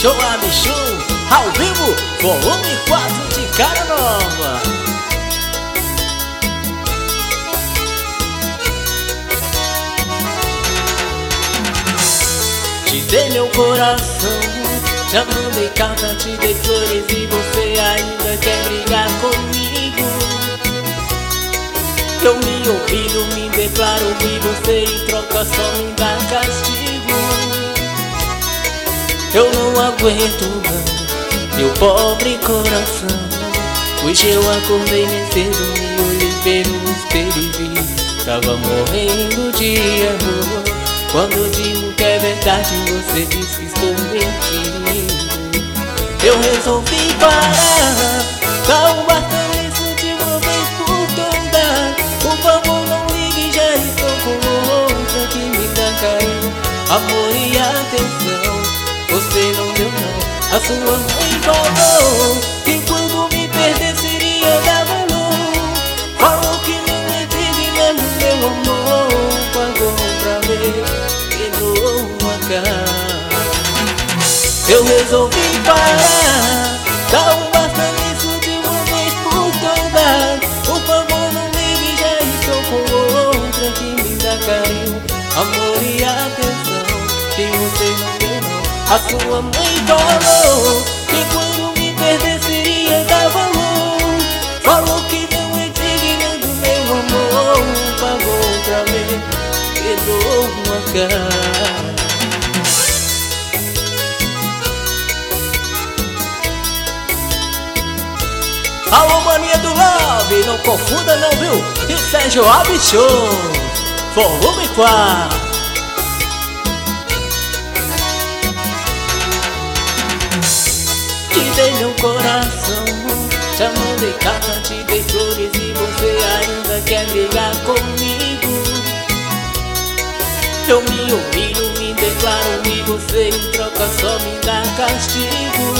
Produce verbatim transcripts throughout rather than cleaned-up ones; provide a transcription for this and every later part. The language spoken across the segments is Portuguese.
Joab Show, ao vivo, volume quatro de cara nova. Te dei meu coração, já mandei carta, te dei flores e você ainda quer brigar comigo. Eu me humilho, me declaro e você em troca só me dá castigo. Eu não aguento não, meu pobre coração. Hoje eu acordei bem cedo, me olhei pelo espelho e vi, tava morrendo de amor. Quando eu digo que é verdade, você diz que estou mentindo. Eu resolvi parar, dá um bastão isso de uma vez por todas. Por favor não ligue, já estou com outra que me dá carinho, amor e atenção. Você não deu não, a sua mãe falou que quando me perder seria dar valor. Falou que não é digna do meu amor, pagou pra ver, quebrou uma cara. Eu resolvi parar, dá um basta nisso de uma vez por todas. Por favor não ligue, já estou com outra que me dá carinho, amor e atenção. Que você não deu não, a sua mãe falou que quando me perder seria dar valor. Falou que não é digna do meu amor, pagou pra ver, quebrou uma cara. Alô mania do Love, não confunda não viu, isso é Joab Show, volume quatro. Te dei meu coração, já mandei carta, te dei flores e você ainda quer brigar comigo. Eu me humilho, me declaro e você em troca só me dá castigo.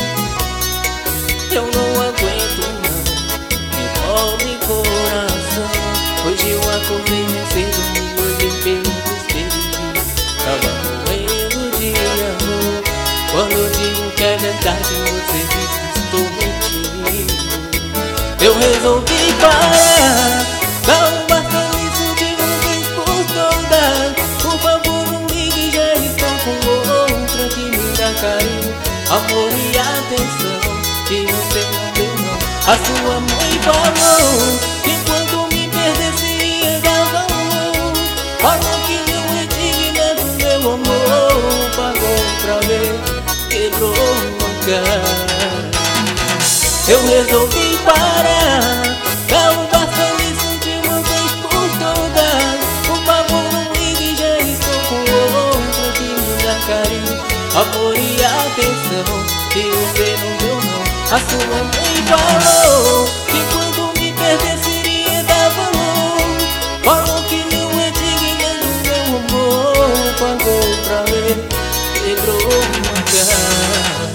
Eu não aguento não, meu pobre coração. Hoje eu acordei bem cedo, me olhei pelo espelho e vi, tava morrendo de amor. Quando eu digo que é verdade, você diz que estou mentindo. Eu resolvi parar, dá um basta nisso de uma vez por todas. Por favor não ligue, já estou com outra que me dá carinho, amor e atenção. Que você não deu não, a sua mãe falou que quando me perder seria dar valor. Falou que não é digna do meu amor, pagou pra ver, quebrou uma cara. Eu resolvi parar, dá um basta nisso de uma vez por todas. Por favor não ligue, já estou com outra que me dá carinho, amor e atenção. Que você não deu não, a sua mãe falou que quando me perder seria dar valor. Falou que não é digna do meu amor, pagou pra ver, quebrou uma cara.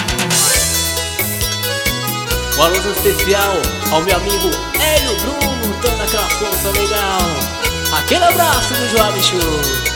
Um alô especial ao meu amigo Hélio Bruno, dando aquela força legal. Aquele abraço do Joab Show.